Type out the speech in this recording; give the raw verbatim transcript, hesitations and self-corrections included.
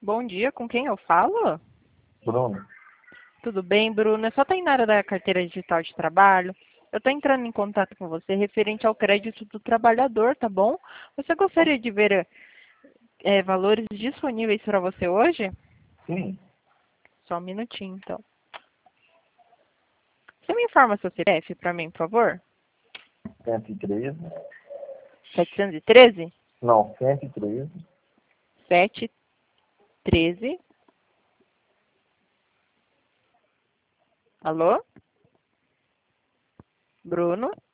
Bom dia, com quem eu falo? Bruno, Tudo bem, Bruno? Eu só estou na área da carteira digital de trabalho. Eu estou entrando em contato com você referente ao crédito do trabalhador, tá bom? Você gostaria de ver eh, valores disponíveis para você hoje? sim, Só um minutinho, então. Você me informa seu C P F para mim, por favor? cento e treze, setecentos e treze? não, cento e treze, sete treze. Alô? Bruno?